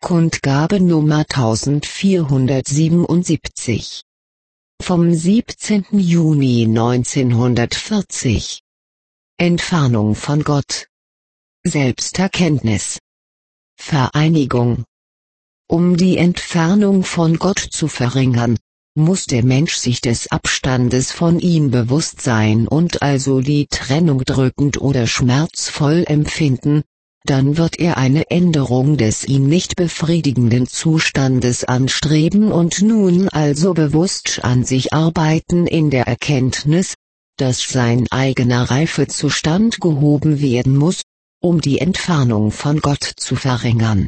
Kundgabe Nummer 1477. Vom 17. Juni 1940. Entfernung von Gott. Selbsterkenntnis. Vereinigung. Um die Entfernung von Gott zu verringern, muss der Mensch sich des Abstandes von ihm bewusst sein und also die Trennung drückend oder schmerzvoll empfinden, dann wird er eine Änderung des ihn nicht befriedigenden Zustandes anstreben und nun also bewusst an sich arbeiten in der Erkenntnis, dass sein eigener Reifezustand gehoben werden muss, um die Entfernung von Gott zu verringern.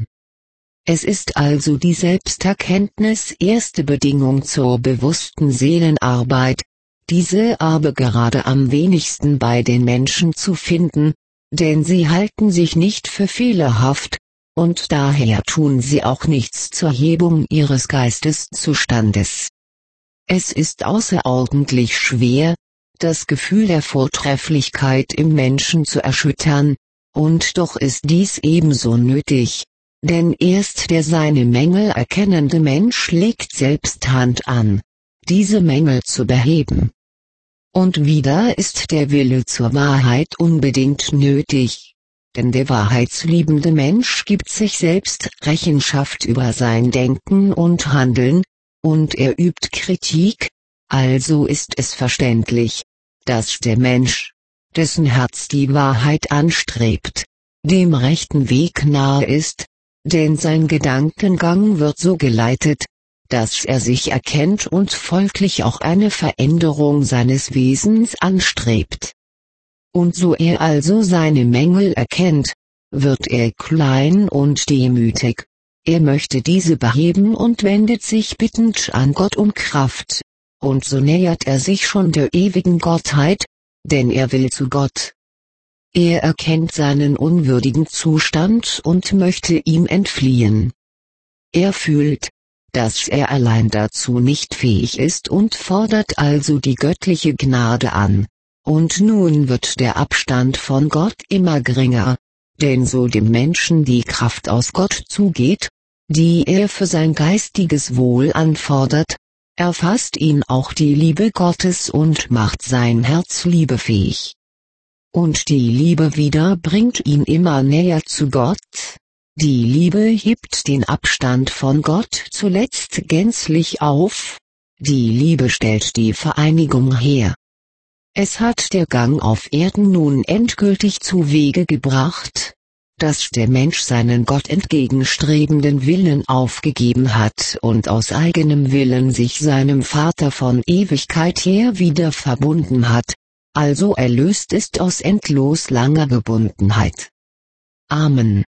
Es ist also die Selbsterkenntnis erste Bedingung zur bewussten Seelenarbeit, diese aber gerade am wenigsten bei den Menschen zu finden, denn sie halten sich nicht für fehlerhaft, und daher tun sie auch nichts zur Hebung ihres Geisteszustandes. Es ist außerordentlich schwer, das Gefühl der Vortrefflichkeit im Menschen zu erschüttern, und doch ist dies ebenso nötig, denn erst der seine Mängel erkennende Mensch legt selbst Hand an, diese Mängel zu beheben. Und wieder ist der Wille zur Wahrheit unbedingt nötig, denn der wahrheitsliebende Mensch gibt sich selbst Rechenschaft über sein Denken und Handeln, und er übt Kritik, also ist es verständlich, dass der Mensch, dessen Herz die Wahrheit anstrebt, dem rechten Weg nahe ist, denn sein Gedankengang wird so geleitet, dass er sich erkennt und folglich auch eine Veränderung seines Wesens anstrebt. Und so er also seine Mängel erkennt, wird er klein und demütig, er möchte diese beheben und wendet sich bittend an Gott um Kraft, und so nähert er sich schon der ewigen Gottheit, denn er will zu Gott. Er erkennt seinen unwürdigen Zustand und möchte ihm entfliehen. Er fühlt, dass er allein dazu nicht fähig ist und fordert also die göttliche Gnade an, und nun wird der Abstand von Gott immer geringer, denn so dem Menschen die Kraft aus Gott zugeht, die er für sein geistiges Wohl anfordert, erfasst ihn auch die Liebe Gottes und macht sein Herz liebefähig. Und die Liebe wieder bringt ihn immer näher zu Gott. Die Liebe hebt den Abstand von Gott zuletzt gänzlich auf, die Liebe stellt die Vereinigung her. Es hat der Gang auf Erden nun endgültig zu Wege gebracht, dass der Mensch seinen Gott entgegenstrebenden Willen aufgegeben hat und aus eigenem Willen sich seinem Vater von Ewigkeit her wieder verbunden hat, also erlöst ist aus endlos langer Gebundenheit. Amen.